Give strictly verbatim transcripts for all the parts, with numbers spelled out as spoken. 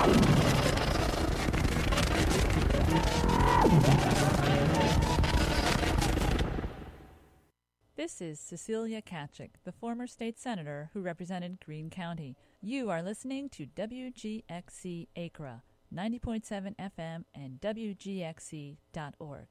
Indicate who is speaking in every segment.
Speaker 1: This is Cecilia Katchik, the former state senator who represented Greene County. You are listening to W G X C Acra, ninety point seven F M and W G X C dot org.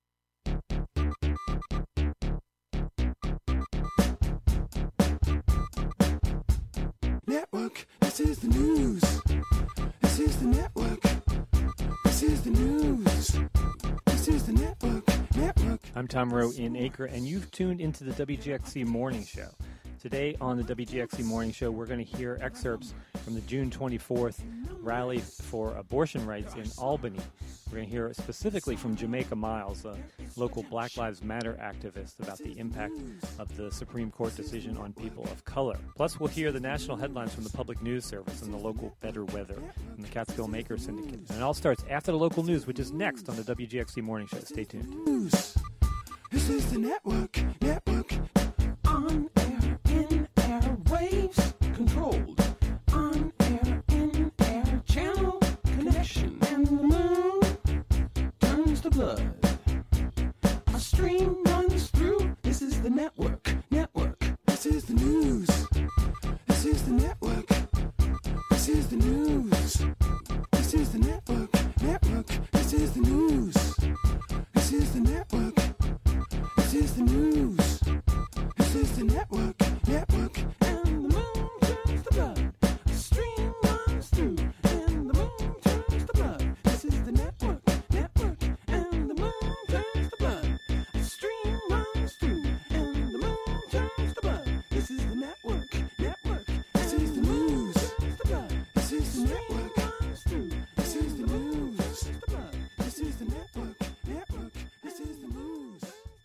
Speaker 2: Network, this is the news. This is the network. This is the news. This is the network. Network.
Speaker 3: I'm Tom Rowe in Acre, and you've tuned into the W G X C Morning Show. Today on the W G X C Morning Show, we're going to hear excerpts from the June twenty-fourth rally for abortion rights in Albany. We're going to hear specifically from Jamaica Miles, a local Black Lives Matter activist, about the impact of the Supreme Court decision on people of color. Plus, we'll hear the national headlines from the Public News Service and the local Better Weather from the Catskill Maker Syndicate. And it all starts after the local news, which is next on the W G X C Morning Show. Stay tuned.
Speaker 2: News. This is the network. Network. On air, in air, waves controlled. On air, in air, channel connection. And the moon turns to blood. A stream runs through. This is the network. Network. This is the news. This is the network. This is the news. This is the network. Network. This is the news. This is the network. This is the news. This is the network. Network. And the moon turns to blood. A stream runs through. And the moon turns to blood. This is the network. Network. And the moon turns to blood. A stream runs through. And the moon turns to blood. This is the network. Network. This is the news. This is the network. This is the news. This is the network. Network. This is the news.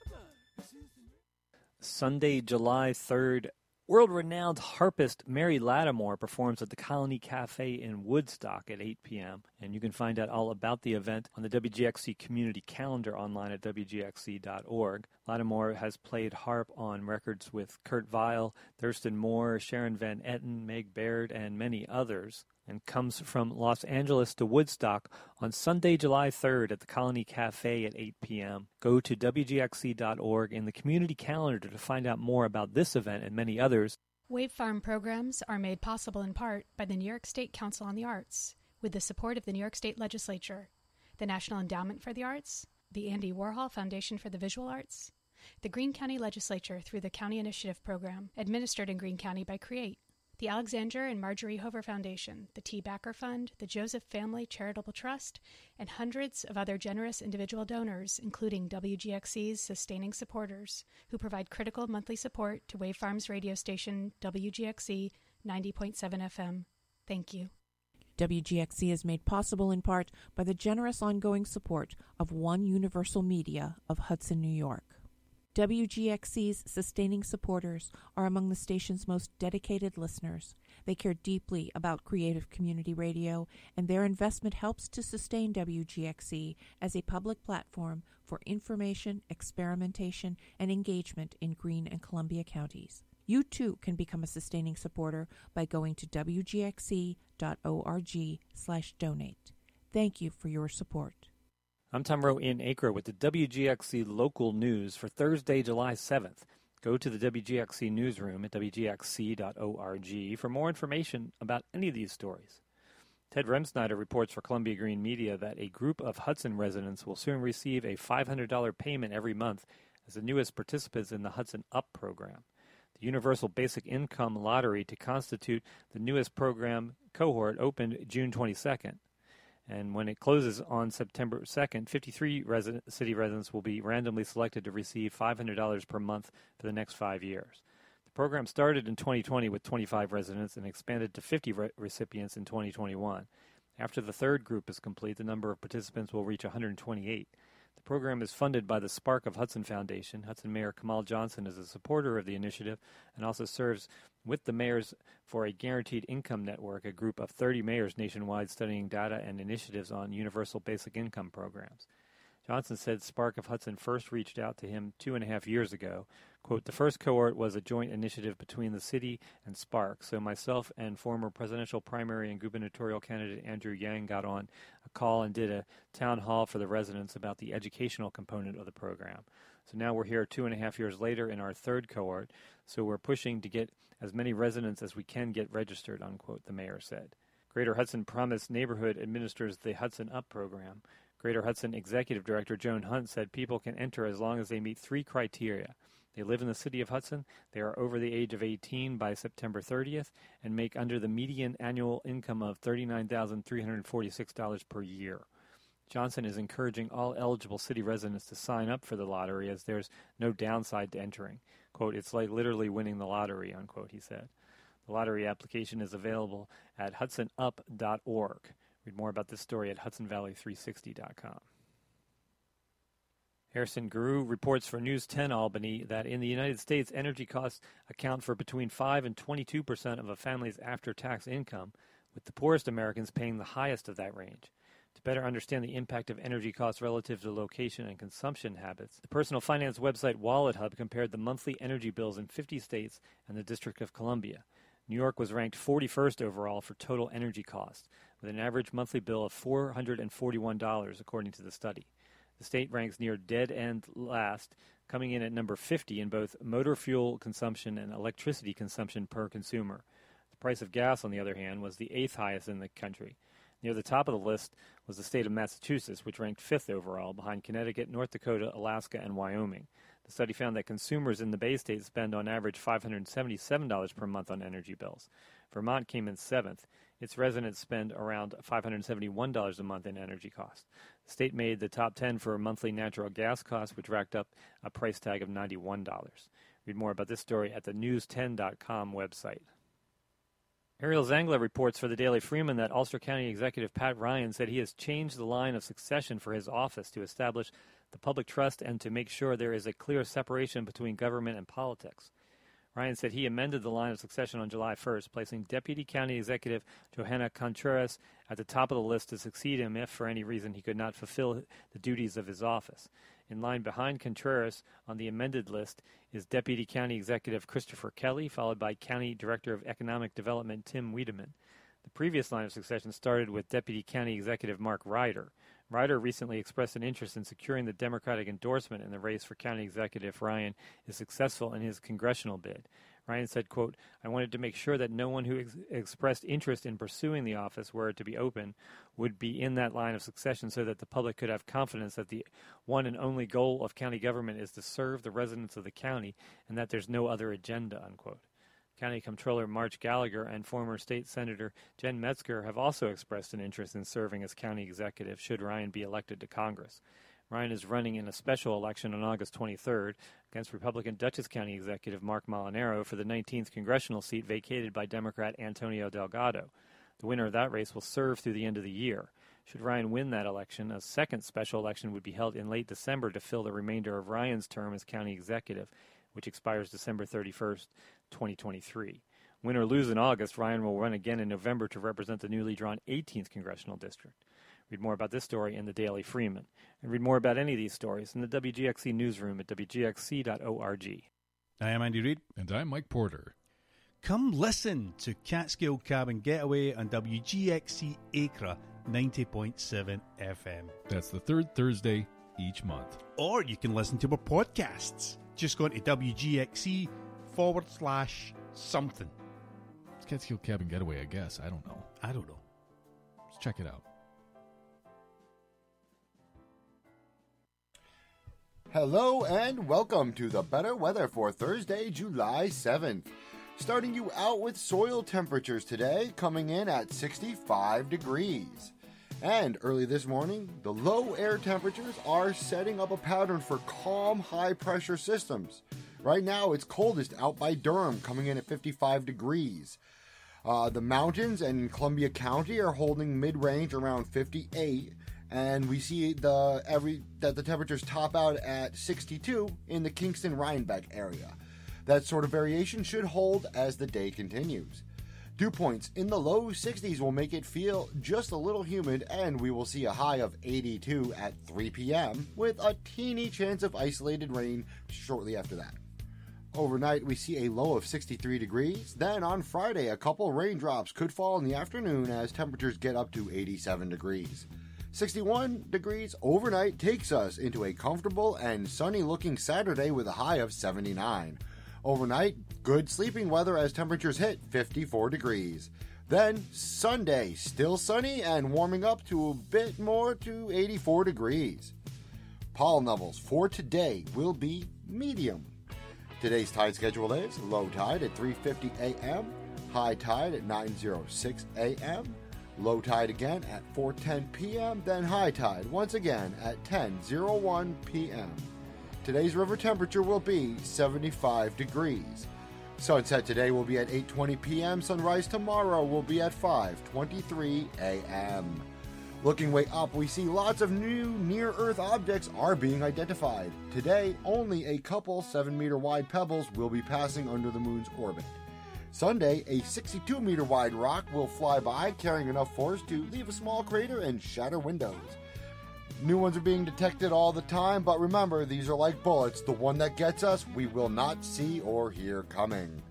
Speaker 3: Sunday, July third, world-renowned harpist Mary Lattimore performs at the Colony Cafe in Woodstock at eight p.m. And you can find out all about the event on the W G X C community calendar online at W G X C dot org. Lattimore has played harp on records with Kurt Weill, Thurston Moore, Sharon Van Etten, Meg Baird, and many others, and comes from Los Angeles to Woodstock on Sunday, July third at the Colony Cafe at eight p.m. Go to W G X C dot org in the community calendar to find out more about this event and many others.
Speaker 4: Wave Farm programs are made possible in part by the New York State Council on the Arts, with the support of the New York State Legislature, the National Endowment for the Arts, the Andy Warhol Foundation for the Visual Arts, the Greene County Legislature through the County Initiative Program, administered in Greene County by CREATE, the Alexander and Marjorie Hover Foundation, the T. Backer Fund, the Joseph Family Charitable Trust, and hundreds of other generous individual donors, including W G X C's sustaining supporters, who provide critical monthly support to Wave Farm's radio station, W G X C ninety point seven F M. Thank you.
Speaker 5: W G X C is made possible in part by the generous ongoing support of One Universal Media of Hudson, New York. W G X C's sustaining supporters are among the station's most dedicated listeners. They care deeply about creative community radio, and their investment helps to sustain W G X C as a public platform for information, experimentation, and engagement in Greene and Columbia counties. You too can become a sustaining supporter by going to W G X C dot org slash donate. Thank you for your support.
Speaker 3: I'm Tom Rowe in Acre with the W G X C local news for Thursday, July seventh. Go to the W G X C newsroom at W G X C dot org for more information about any of these stories. Ted Remsnyder reports for Columbia Green Media that a group of Hudson residents will soon receive a five hundred dollars payment every month as the newest participants in the Hudson Up program. The Universal Basic Income Lottery to constitute the newest program cohort opened June twenty-second. And when it closes on September second, fifty-three resident, city residents will be randomly selected to receive five hundred dollars per month for the next five years. The program started in twenty twenty with twenty-five residents and expanded to fifty re- recipients in twenty twenty-one. After the third group is complete, the number of participants will reach one hundred twenty-eight. The program is funded by the Spark of Hudson Foundation. Hudson Mayor Kamal Johnson is a supporter of the initiative and also serves with the Mayors for a Guaranteed Income Network, a group of thirty mayors nationwide studying data and initiatives on universal basic income programs. Johnson said Spark of Hudson first reached out to him two and a half years ago. Quote, the first cohort was a joint initiative between the city and Spark, so myself and former presidential primary and gubernatorial candidate Andrew Yang got on a call and did a town hall for the residents about the educational component of the program. So now we're here two and a half years later in our third cohort, so we're pushing to get as many residents as we can get registered, unquote, the mayor said. Greater Hudson Promise Neighborhood administers the Hudson Up program. Greater Hudson Executive Director Joan Hunt said people can enter as long as they meet three criteria. They live in the city of Hudson, they are over the age of eighteen by September thirtieth, and make under the median annual income of thirty-nine thousand three hundred forty-six dollars per year. Johnson is encouraging all eligible city residents to sign up for the lottery as there's no downside to entering. Quote, it's like literally winning the lottery, unquote, he said. The lottery application is available at hudson up dot org. Read more about this story at hudson valley three sixty dot com. Harrison Guru reports for News ten Albany that in the United States, energy costs account for between five and twenty-two percent of a family's after-tax income, with the poorest Americans paying the highest of that range. To better understand the impact of energy costs relative to location and consumption habits, the personal finance website WalletHub compared the monthly energy bills in fifty states and the District of Columbia. New York was ranked forty-first overall for total energy costs, with an average monthly bill of four hundred forty-one dollars, according to the study. The state ranks near dead end last, coming in at number fifty in both motor fuel consumption and electricity consumption per consumer. The price of gas, on the other hand, was the eighth highest in the country. Near the top of the list was the state of Massachusetts, which ranked fifth overall, behind Connecticut, North Dakota, Alaska, and Wyoming. The study found that consumers in the Bay State spend on average five hundred seventy-seven dollars per month on energy bills. Vermont came in seventh. Its residents spend around five hundred seventy-one dollars a month in energy costs. The state made the top ten for monthly natural gas costs, which racked up a price tag of ninety-one dollars. Read more about this story at the news ten dot com website. Ariel Zangler reports for the Daily Freeman that Ulster County Executive Pat Ryan said he has changed the line of succession for his office to establish the public trust and to make sure there is a clear separation between government and politics. Ryan said he amended the line of succession on July first, placing Deputy County Executive Johanna Contreras at the top of the list to succeed him if, for any reason, he could not fulfill the duties of his office. In line behind Contreras on the amended list is Deputy County Executive Christopher Kelly, followed by County Director of Economic Development Tim Wiedemann. The previous line of succession started with Deputy County Executive Mark Ryder. Ryder recently expressed an interest in securing the Democratic endorsement in the race for County Executive if Ryan is successful in his congressional bid. Ryan said, quote, I wanted to make sure that no one who ex- expressed interest in pursuing the office, were it to be open, would be in that line of succession so that the public could have confidence that the one and only goal of county government is to serve the residents of the county and that there's no other agenda, unquote. County Comptroller March Gallagher and former state senator Jen Metzger have also expressed an interest in serving as county executive should Ryan be elected to Congress. Ryan is running in a special election on August twenty-third against Republican Dutchess County Executive Mark Molinaro for the nineteenth congressional seat vacated by Democrat Antonio Delgado. The winner of that race will serve through the end of the year. Should Ryan win that election, a second special election would be held in late December to fill the remainder of Ryan's term as county executive, which expires December thirty-first, twenty twenty-three. Win or lose in August, Ryan will run again in November to represent the newly drawn eighteenth congressional district. Read more about this story in the Daily Freeman. And read more about any of these stories in the W G X C newsroom at w g x c dot org.
Speaker 6: Hi, I'm Andy Reid.
Speaker 7: And I'm Mike Porter.
Speaker 6: Come listen to Catskill Cabin Getaway on W G X C Acra ninety point seven F M.
Speaker 7: That's the third Thursday each month.
Speaker 6: Or you can listen to our podcasts. Just go to W G X C forward slash something.
Speaker 7: It's Catskill Cabin Getaway, I guess. I don't know.
Speaker 6: I don't know.
Speaker 7: Let's check it out.
Speaker 8: Hello and welcome to the better weather for Thursday, July seventh. Starting you out with soil temperatures today, coming in at sixty-five degrees. And early this morning, the low air temperatures are setting up a pattern for calm high pressure systems. Right now, it's coldest out by Durham, coming in at fifty-five degrees. Uh, the mountains and Columbia County are holding mid-range around fifty-eight. And we see the every that the temperatures top out at sixty-two in the Kingston-Rhinebeck area. That sort of variation should hold as the day continues. Dew points in the low sixties will make it feel just a little humid, and we will see a high of eighty-two at three p.m. with a teeny chance of isolated rain shortly after that. Overnight, we see a low of sixty-three degrees. Then on Friday, a couple raindrops could fall in the afternoon as temperatures get up to eighty-seven degrees. sixty-one degrees overnight takes us into a comfortable and sunny-looking Saturday with a high of seventy-nine. Overnight, good sleeping weather as temperatures hit fifty-four degrees. Then, Sunday, still sunny and warming up to a bit more to eighty-four degrees. Pollen levels for today will be medium. Today's tide schedule is low tide at three fifty a.m., high tide at nine oh six a.m., low tide again at four ten p.m., then high tide once again at ten oh one p.m. Today's river temperature will be seventy-five degrees. Sunset today will be at eight twenty p.m. Sunrise tomorrow will be at five twenty-three a.m. Looking way up, we see lots of new near-Earth objects are being identified. Today, only a couple seven meter wide pebbles will be passing under the moon's orbit. Sunday, a sixty-two meter wide rock will fly by, carrying enough force to leave a small crater and shatter windows. New ones are being detected all the time, but remember, these are like bullets. The one that gets us, we will not see or hear coming.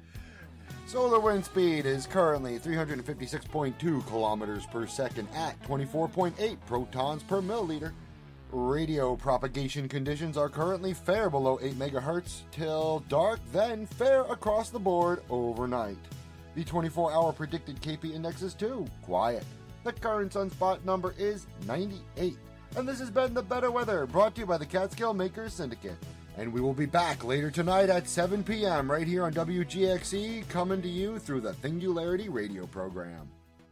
Speaker 8: Solar wind speed is currently three hundred fifty-six point two kilometers per second at twenty-four point eight protons per milliliter. Radio propagation conditions are currently fair below eight megahertz till dark, then fair across the board overnight. The twenty-four hour predicted K P index is too quiet. The current sunspot number is ninety-eight. And this has been The Better Weather, brought to you by the Catskill Makers Syndicate. And we will be back later tonight at seven p.m. right here on W G X E, coming to you through the Singularity radio program.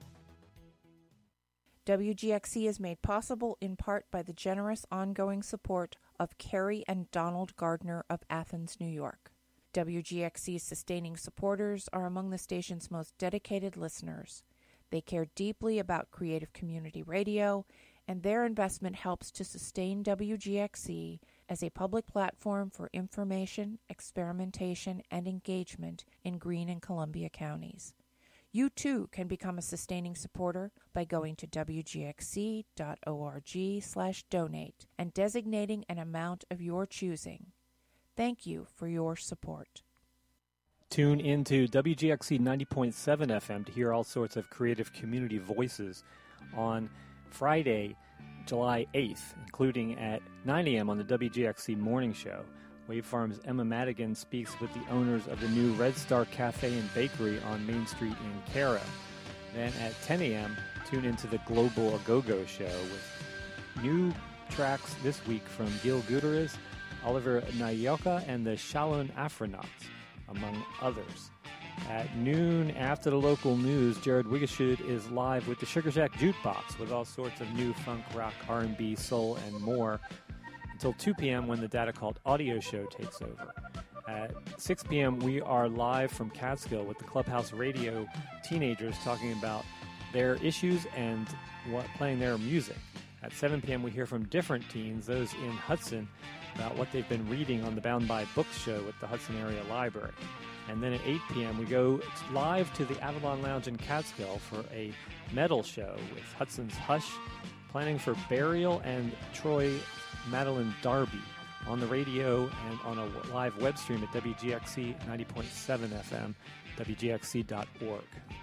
Speaker 5: W G X E is made possible in part by the generous ongoing support of Carrie and Donald Gardner of Athens, New York. W G X E's sustaining supporters are among the station's most dedicated listeners. They care deeply about creative community radio, and their investment helps to sustain W G X E as a public platform for information, experimentation, and engagement in Greene and Columbia counties. You too can become a sustaining supporter by going to w g x c dot org slash donate and designating an amount of your choosing. Thank you for your support.
Speaker 3: Tune into W G X C ninety point seven F M to hear all sorts of creative community voices on Friday, July eighth, including at nine a.m. on the W G X C Morning Show. Wave Farm's Emma Madigan speaks with the owners of the new Red Star Cafe and Bakery on Main Street in Cara. Then at ten a.m., tune into the Global A-Go-Go Show with new tracks this week from Gil Gutierrez, Oliver Nayoka, and the Shalon Afronauts, among others. At noon, after the local news, Jared Wigashud is live with the Sugar Shack Jukebox with all sorts of new funk, rock, R and B, soul, and more until two p.m. when the Data Cult audio show takes over. At six p.m., we are live from Catskill with the Clubhouse Radio teenagers talking about their issues and what, playing their music. At seven p.m., we hear from different teens, those in Hudson, about what they've been reading on the Bound by Books show at the Hudson Area Library. And then at eight p.m., we go live to the Avalon Lounge in Catskill for a metal show with Hudson's Hush, Planning for Burial, and Troy Madeline Darby on the radio and on a live web stream at W G X C ninety point seven F M, W G X C dot org.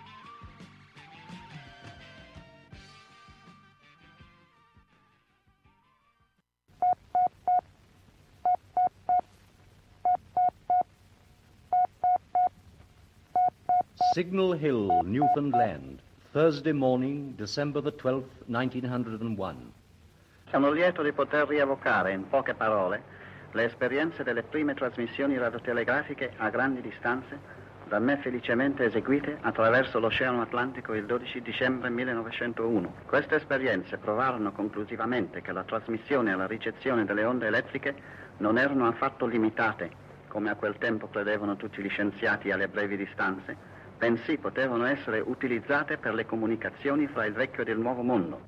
Speaker 9: Signal Hill, Newfoundland, Thursday morning, December the twelfth, nineteen oh one.
Speaker 10: Sono lieto di poter rievocare in poche parole le esperienze delle prime trasmissioni radiotelegrafiche a grandi distanze da me felicemente eseguite attraverso l'Oceano Atlantico il dodici dicembre millenovecentouno. Queste esperienze provarono conclusivamente che la trasmissione e la ricezione delle onde elettriche non erano affatto limitate, come a quel tempo credevano tutti gli scienziati, alle brevi distanze, bensì potevano essere utilizzate per le comunicazioni fra il vecchio ed il nuovo mondo.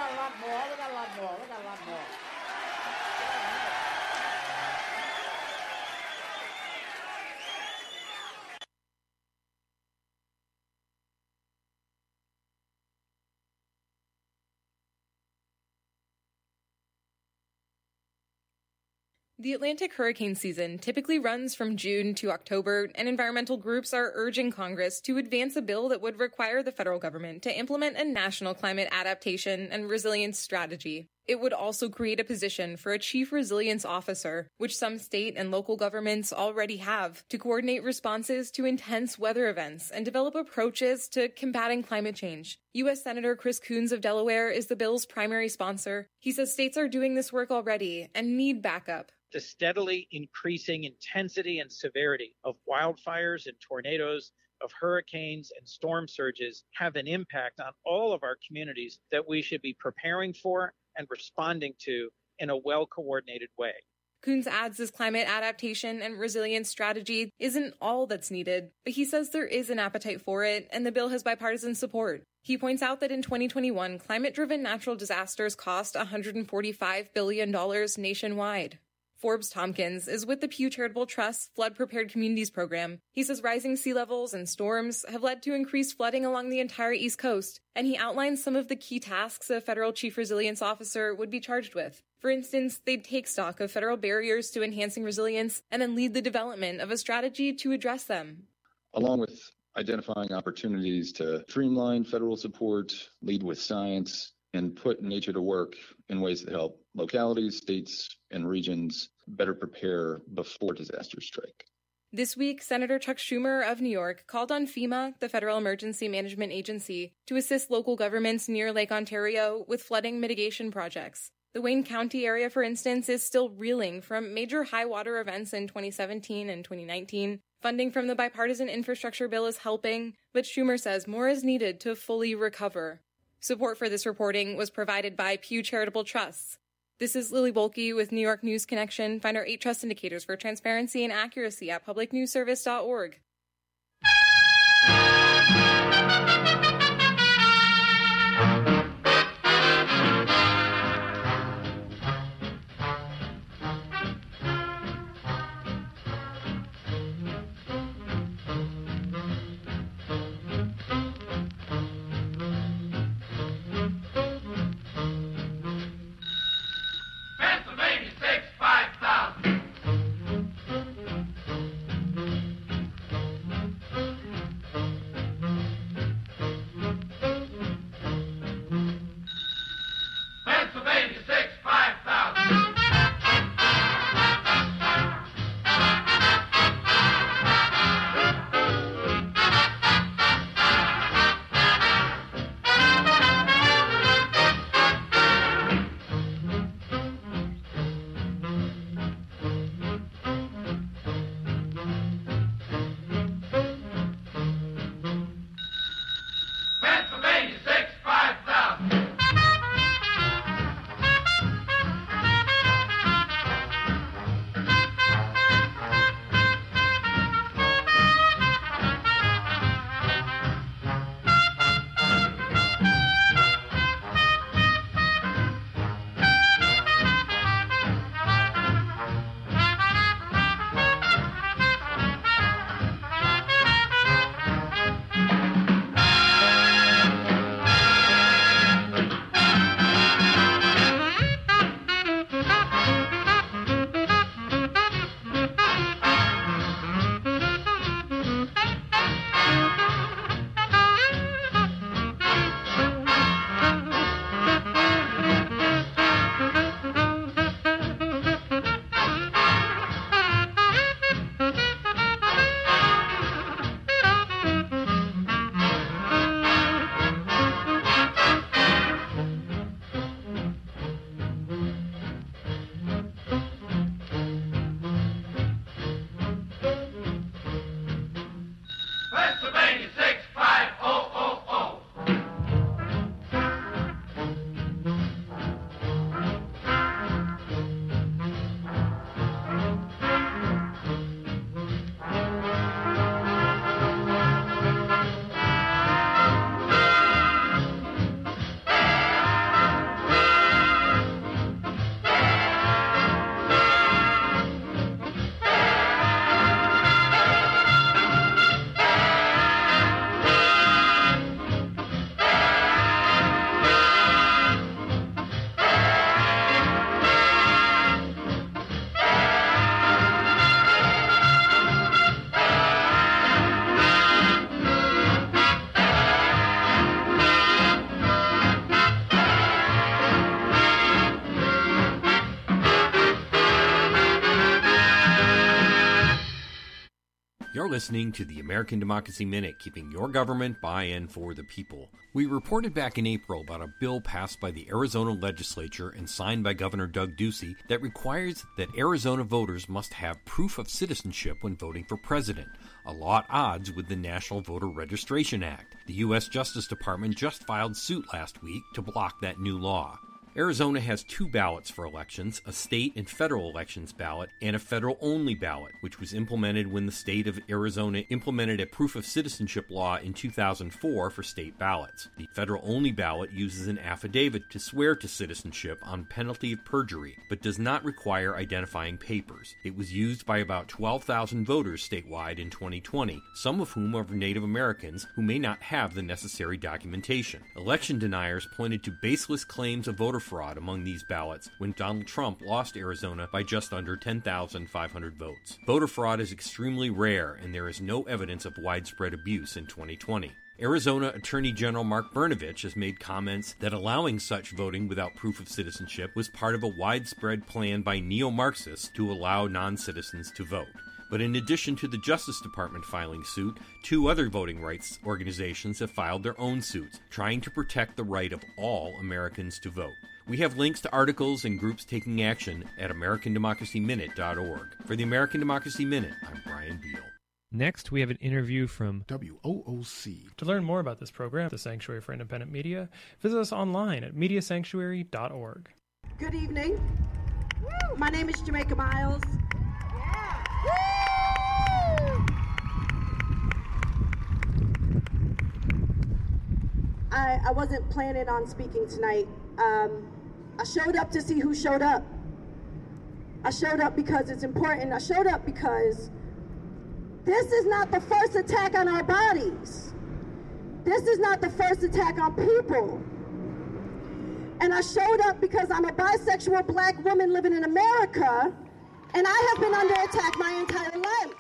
Speaker 11: got a lot more. We got a lot more. We got a lot more.
Speaker 12: The Atlantic hurricane season typically runs from June to October, and environmental groups are urging Congress to advance a bill that would require the federal government to implement a national climate adaptation and resilience strategy. It would also create a position for a chief resilience officer, which some state and local governments already have, to coordinate responses to intense weather events and develop approaches to combating climate change. U S Senator Chris Coons of Delaware is the bill's primary sponsor. He says states are doing this work already and need backup.
Speaker 13: The steadily increasing intensity and severity of wildfires and tornadoes, of hurricanes and storm surges have an impact on all of our communities that we should be preparing for and responding to in a well-coordinated way.
Speaker 12: Coons adds this climate adaptation and resilience strategy isn't all that's needed, but he says there is an appetite for it, and the bill has bipartisan support. He points out that in twenty twenty-one, climate-driven natural disasters cost one hundred forty-five billion dollars nationwide. Forbes Tompkins is with the Pew Charitable Trust's Flood Prepared Communities program. He says rising sea levels and storms have led to increased flooding along the entire East Coast, and he outlines some of the key tasks a federal chief resilience officer would be charged with. For instance, they'd take stock of federal barriers to enhancing resilience and then lead the development of a strategy to address them.
Speaker 14: Along with identifying opportunities to streamline federal support, lead with science, and put nature to work in ways that help localities, states, and regions better prepare before disasters strike.
Speaker 12: This week, Senator Chuck Schumer of New York called on FEMA, the Federal Emergency Management Agency, to assist local governments near Lake Ontario with flooding mitigation projects. The Wayne County area, for instance, is still reeling from major high water events in twenty seventeen and twenty nineteen. Funding from the bipartisan infrastructure bill is helping, but Schumer says more is needed to fully recover. Support for this reporting was provided by Pew Charitable Trusts. This is Lily Bolke with New York News Connection. Find our eight trust indicators for transparency and accuracy at public news service dot org.
Speaker 15: listening to the American Democracy Minute, keeping your government by and for the people. We reported back in April about a bill passed by the Arizona legislature and signed by Governor Doug Ducey that requires that Arizona voters must have proof of citizenship when voting for president, a law at odds with the National Voter Registration Act. The U S Justice Department just filed suit last week to block that new law. Arizona has two ballots for elections, a state and federal elections ballot, and a federal-only ballot, which was implemented when the state of Arizona implemented a proof of citizenship law in two thousand four for state ballots. The federal-only ballot uses an affidavit to swear to citizenship on penalty of perjury, but does not require identifying papers. It was used by about twelve thousand voters statewide in twenty twenty, some of whom are Native Americans who may not have the necessary documentation. Election deniers pointed to baseless claims of voter fraud among these ballots when Donald Trump lost Arizona by just under ten thousand five hundred votes. Voter fraud is extremely rare, and there is no evidence of widespread abuse in twenty twenty. Arizona Attorney General Mark Brnovich has made comments that allowing such voting without proof of citizenship was part of a widespread plan by neo-Marxists to allow non-citizens to vote. But in addition to the Justice Department filing suit, two other voting rights organizations have filed their own suits, trying to protect the right of all Americans to vote. We have links to articles and groups taking action at American Democracy Minute dot org. For the American Democracy Minute, I'm Brian Beal.
Speaker 16: Next, we have an interview from
Speaker 17: W O O C.
Speaker 16: To learn more about this program, the Sanctuary for Independent Media, visit us online at media sanctuary dot org.
Speaker 18: Good evening. Woo! My name is Jamaica Miles. Yeah. Woo! I, I wasn't planning on speaking tonight. Um, I showed up to see who showed up. I showed up because it's important. I showed up because this is not the first attack on our bodies. This is not the first attack on people. And I showed up because I'm a bisexual black woman living in America, and I have been under attack my entire life.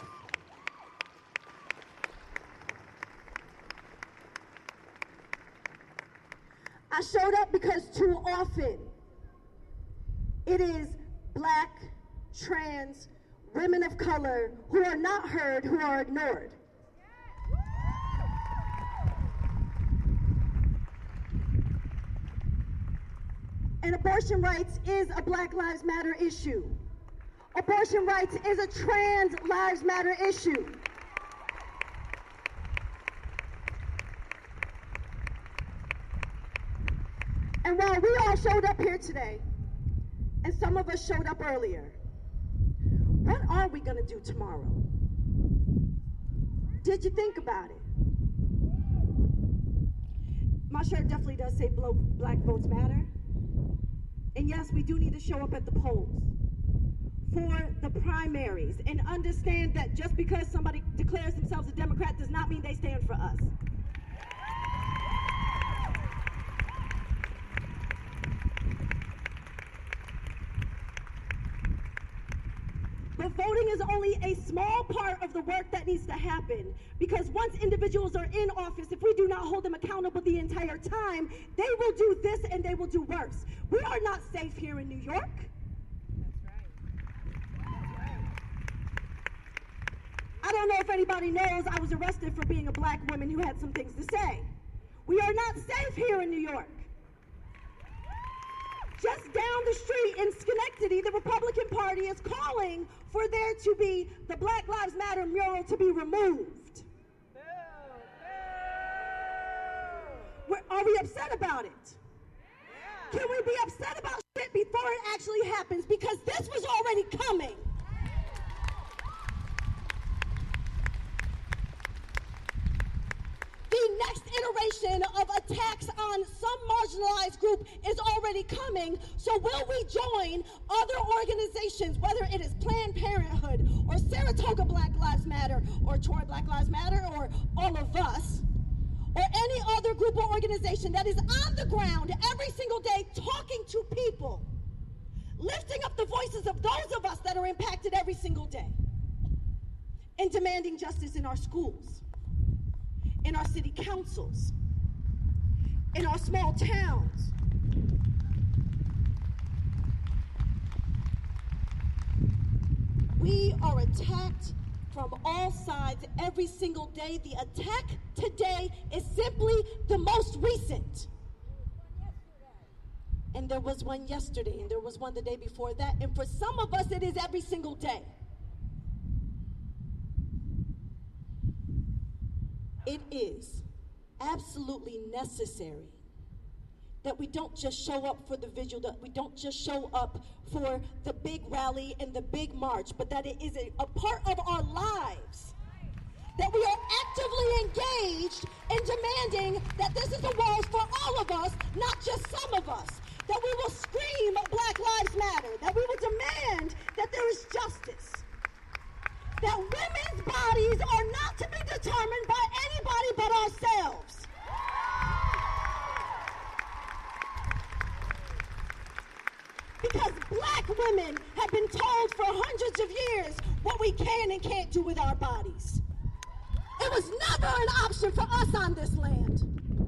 Speaker 18: I showed up because too often it is black, trans, women of color who are not heard, who are ignored. And abortion rights is a Black Lives Matter issue. Abortion rights is a Trans Lives Matter issue. And while we all showed up here today, and some of us showed up earlier, what are we going to do tomorrow? Did you think about it? My shirt definitely does say Black Votes Matter. And yes, we do need to show up at the polls for the primaries and understand that just because somebody declares themselves a Democrat does not mean they stand for us. But voting is only a small part of the work that needs to happen, because once individuals are in office, if we do not hold them accountable the entire time, they will do this and they will do worse. We are not safe here in New York. That's right. That's right. I don't know if anybody knows I was arrested for being a black woman who had some things to say. We are not safe here in New York. Just down the street in Schenectady, the Republican Party is calling for there to be the Black Lives Matter mural to be removed. No, no. Are we upset about it? Yeah. Can we be upset about shit before it actually happens? Because this was already coming. The next iteration of attacks on some marginalized group is already coming, so will we join other organizations, whether it is Planned Parenthood or Saratoga Black Lives Matter or Troy Black Lives Matter or all of us, or any other group or organization that is on the ground every single day talking to people, lifting up the voices of those of us that are impacted every single day, and demanding justice in our schools, in our city councils, in our small towns. We are attacked from all sides every single day. The attack today is simply the most recent. And there was one yesterday, and there was one the day before that. And for some of us, it is every single day. It is absolutely necessary that we don't just show up for the vigil, that we don't just show up for the big rally and the big march, but that it is a, a part of our lives, that we are actively engaged in demanding that this is a world for all of us, not just some of us, that we will scream Black Lives Matter, that we will demand that there is justice, that women's bodies are not to be determined by anybody but ourselves. Because black women have been told for hundreds of years what we can and can't do with our bodies. It was never an option for us on this land.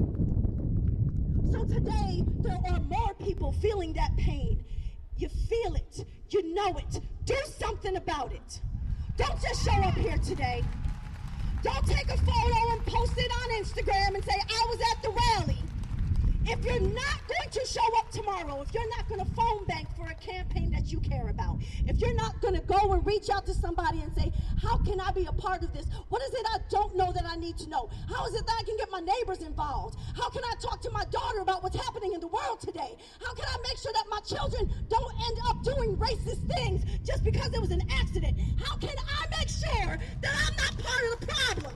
Speaker 18: So today, there are more people feeling that pain. You feel it. You know it. Do something about it. Don't just show up here today. Don't take a photo and post it on Instagram and say, I was at the rally. If you're not going to show up tomorrow, if you're not going to phone bank for a campaign that you care about, if you're not going to go and reach out to somebody and say, how can I be a part of this? What is it I don't know that I need to know? How is it that I can get my neighbors involved? How can I talk to my daughter about what's happening in the world today? How can I make sure that my children don't end up doing racist things just because it was an accident? How can I make sure that I'm not part of the problem?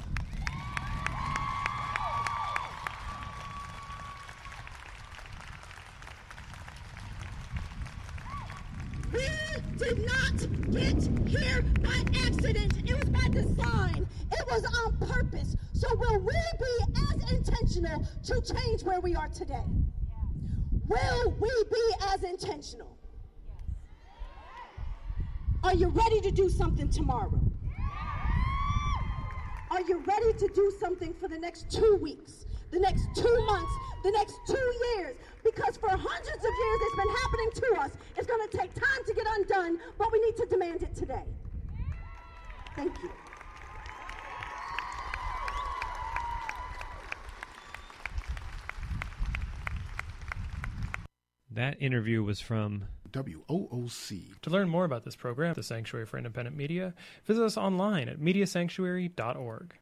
Speaker 18: We did not get here by accident. It was by design. It was on purpose. So will we be as intentional to change where we are today? Will we be as intentional? Are you ready to do something tomorrow? Are you ready to do something for the next two weeks, the next two months, the next two years? Because for hundreds of years it's been happening to us. It's going to take time to get undone, but we need to demand it today. Thank you.
Speaker 16: That interview was from
Speaker 17: W O O C.
Speaker 16: To learn more about this program, the Sanctuary for Independent Media, visit us online at media sanctuary dot org.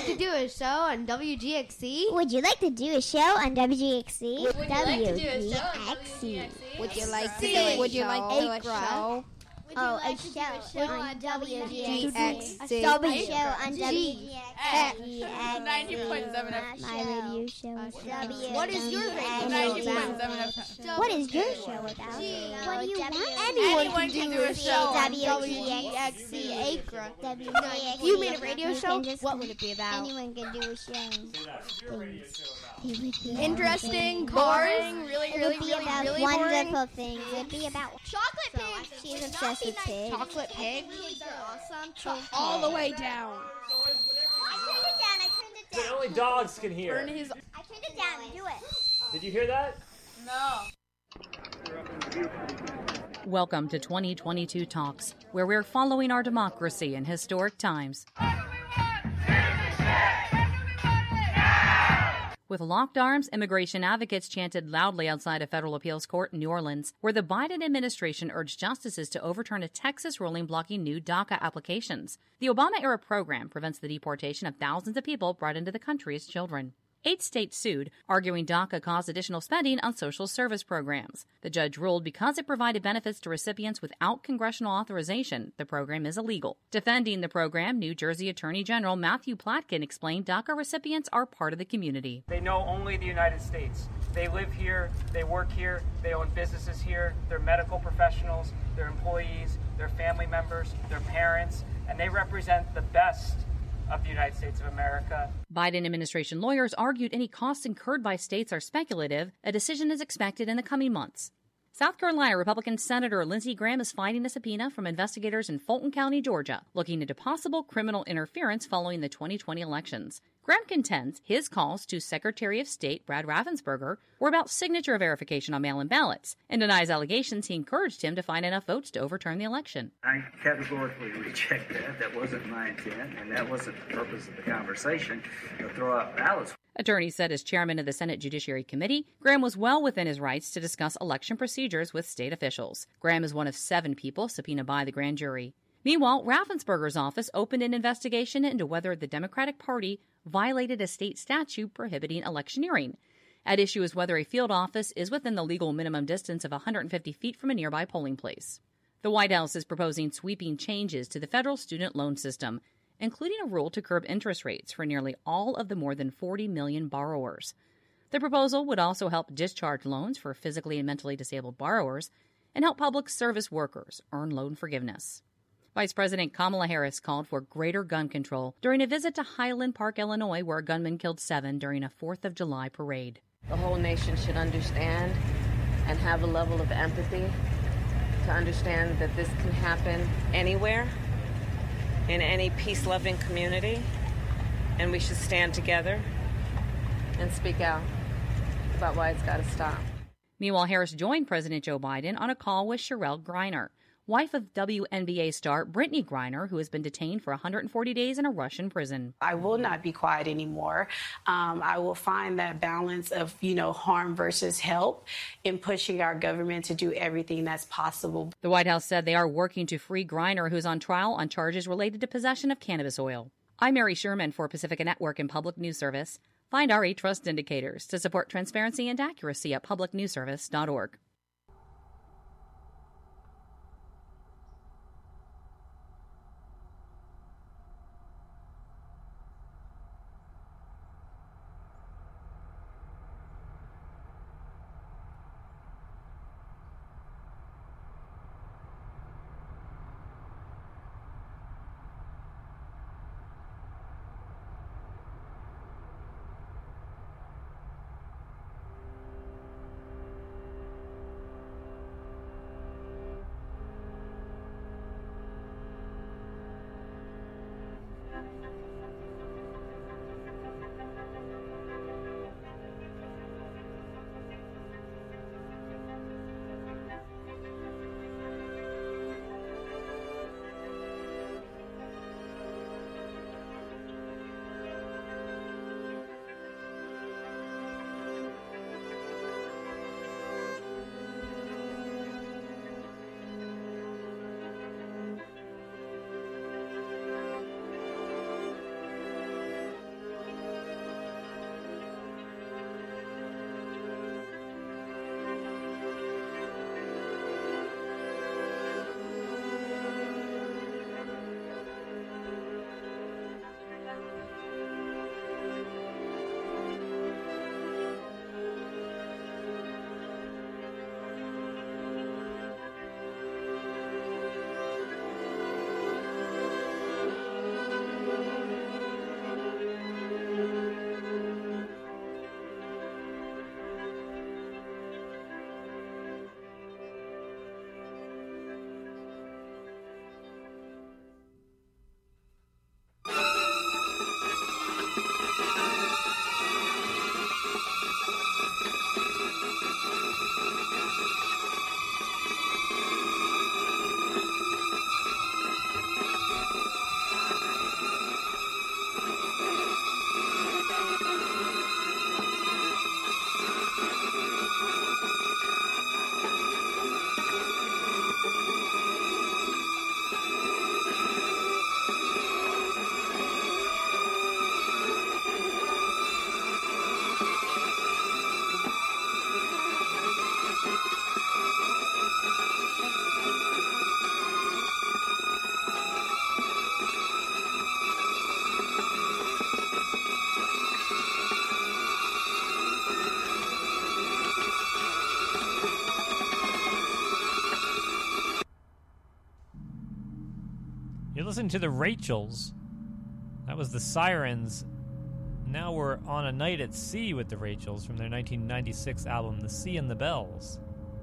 Speaker 17: like to do a show on W G X C?
Speaker 19: Would you like to do a show on W G X C?
Speaker 17: Would you like to do a show on W G X C? Would you like to do a
Speaker 19: Would you
Speaker 17: show?
Speaker 19: like to do a
Speaker 17: Acra?
Speaker 19: show? Oh,
Speaker 17: like
Speaker 19: a
Speaker 17: to do
Speaker 19: show,
Speaker 17: a show
Speaker 19: on
Speaker 17: on
Speaker 19: W G
Speaker 17: W
Speaker 19: X
Speaker 17: X
Speaker 19: C.
Speaker 17: C?
Speaker 19: A W show on
Speaker 17: G
Speaker 19: W G X C.
Speaker 17: ninety point seven F M.
Speaker 19: My radio show.
Speaker 17: What is your radio
Speaker 19: ninety
Speaker 17: show
Speaker 19: point seven
Speaker 17: about?
Speaker 19: F M. What is your show about? What do you want?
Speaker 17: Anyone can do a show on W G X C Acra. If you made a radio show, what would it be about?
Speaker 19: Anyone can do a show. Things.
Speaker 17: Interesting, boring, really,
Speaker 19: It
Speaker 17: really,
Speaker 19: would be
Speaker 17: really,
Speaker 19: about
Speaker 17: really
Speaker 19: wonderful
Speaker 17: boring.
Speaker 19: things. It would be about
Speaker 17: Chocolate pigs.
Speaker 19: She's obsessed with pigs.
Speaker 17: Chocolate pigs. Pigs are awesome. All the way down.
Speaker 19: I turned it down. I turned it
Speaker 3: But
Speaker 19: down.
Speaker 3: only dogs can hear.
Speaker 17: Burn his.
Speaker 19: I turned it down. Do it.
Speaker 3: Did you hear that?
Speaker 17: No.
Speaker 20: Welcome to twenty twenty-two Talks, where we're following our democracy in historic times. With locked arms, immigration advocates chanted loudly outside a federal appeals court in New Orleans, where the Biden administration urged justices to overturn a Texas ruling blocking new DACA applications. The Obama-era program prevents the deportation of thousands of people brought into the country as children. Eight states sued, arguing DACA caused additional spending on social service programs. The judge ruled because it provided benefits to recipients without congressional authorization, the program is illegal. Defending the program, New Jersey Attorney General Matthew Platkin explained DACA recipients are part of the community.
Speaker 21: They know only the United States. They live here, they work here, they own businesses here, they're medical professionals, they're employees, they're family members, they're parents, and they represent the best of the United States of America.
Speaker 20: Biden administration lawyers argued any costs incurred by states are speculative. A decision is expected in the coming months. South Carolina Republican Senator Lindsey Graham is fighting a subpoena from investigators in Fulton County, Georgia, looking into possible criminal interference following the twenty twenty elections. Graham contends his calls to Secretary of State Brad Raffensperger were about signature verification on mail-in ballots, and denies allegations he encouraged him to find enough votes to overturn the election.
Speaker 22: I categorically reject that. That wasn't my intent, and that wasn't the purpose of the conversation, to throw out ballots.
Speaker 20: Attorneys said as chairman of the Senate Judiciary Committee, Graham was well within his rights to discuss election procedures with state officials. Graham is one of seven people subpoenaed by the grand jury. Meanwhile, Raffensperger's office opened an investigation into whether the Democratic Party violated a state statute prohibiting electioneering. At issue is whether a field office is within the legal minimum distance of one hundred fifty feet from a nearby polling place. The White House is proposing sweeping changes to the federal student loan system, including a rule to curb interest rates for nearly all of the more than forty million borrowers. The proposal would also help discharge loans for physically and mentally disabled borrowers and help public service workers earn loan forgiveness. Vice President Kamala Harris called for greater gun control during a visit to Highland Park, Illinois, where a gunman killed seven during a fourth of July parade.
Speaker 23: The whole nation should understand and have a level of empathy to understand that this can happen anywhere, in any peace-loving community, and we should stand together and speak out about why it's got to stop.
Speaker 20: Meanwhile, Harris joined President Joe Biden on a call with Cherelle Griner, wife of W N B A star Brittany Griner, who has been detained for one hundred forty days in a Russian prison.
Speaker 24: I will not be quiet anymore. Um, I will find that balance of, you know, harm versus help in pushing our government to do everything that's possible.
Speaker 20: The White House said they are working to free Griner, who's on trial on charges related to possession of cannabis oil. I'm Mary Sherman for Pacifica Network and Public News Service. Find our A-Trust indicators to support transparency and accuracy at public news service dot org.
Speaker 3: We listened to the Rachels. That was the Sirens. Now we're on a night at sea with the Rachels from their nineteen ninety-six album, The Sea and the Bells.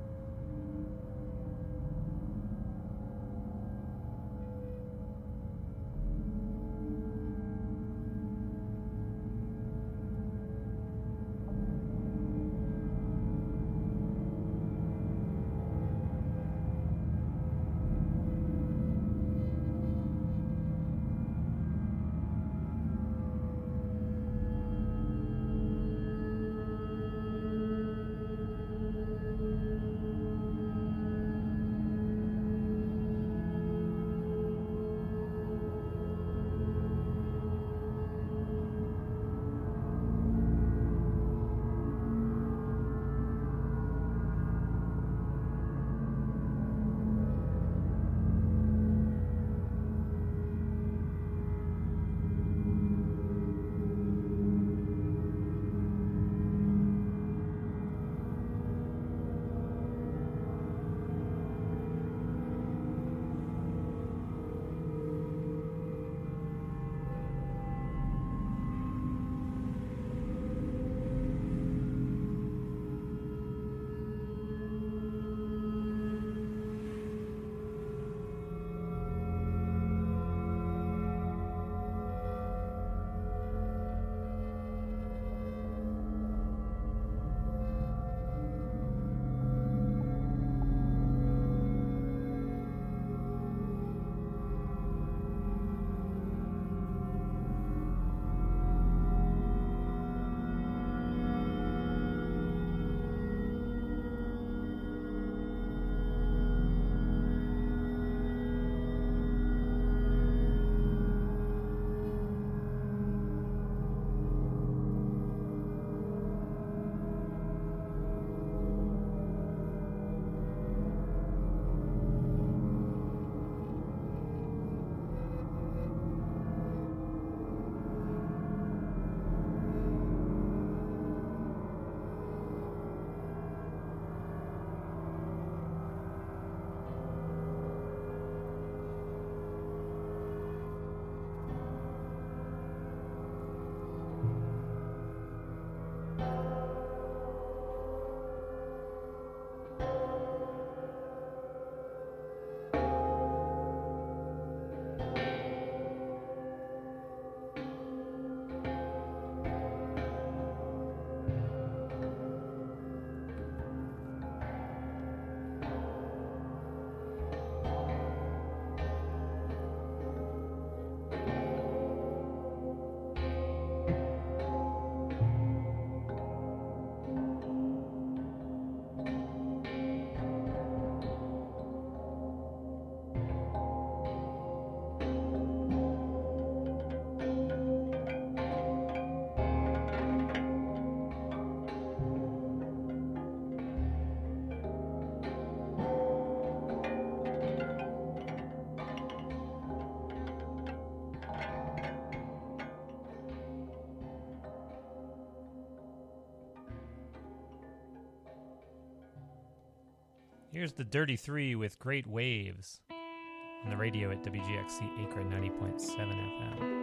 Speaker 3: Here's the Dirty Three with Great Waves on the radio at W G X C Akron ninety point seven F M.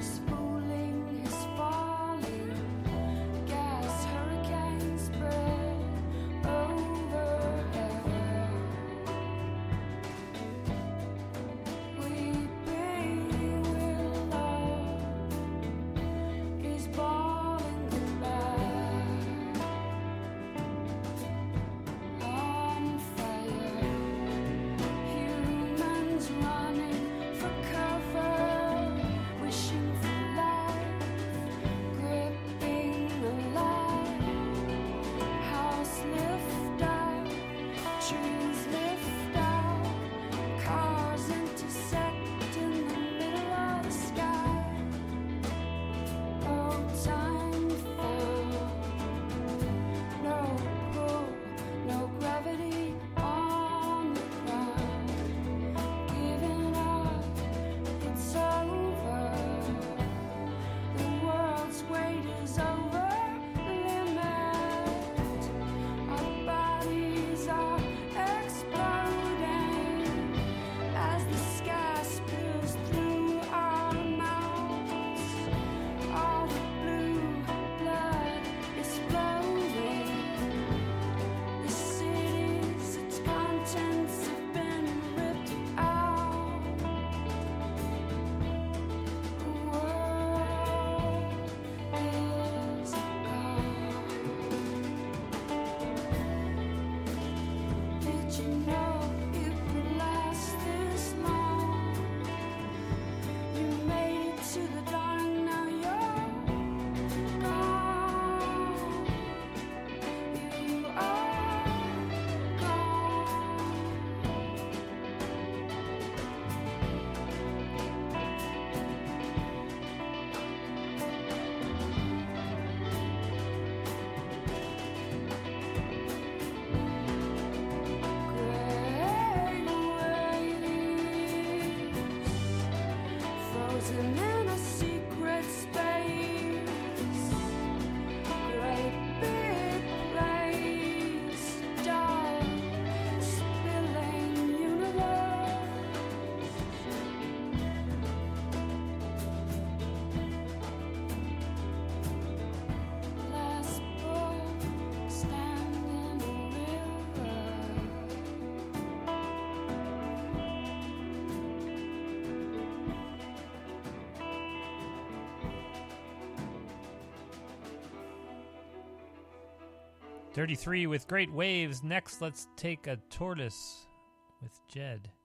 Speaker 1: Spooling, his falling, gas hurricane spread.
Speaker 3: thirty-three with Great Waves. Next, let's take a tortoise with Jed.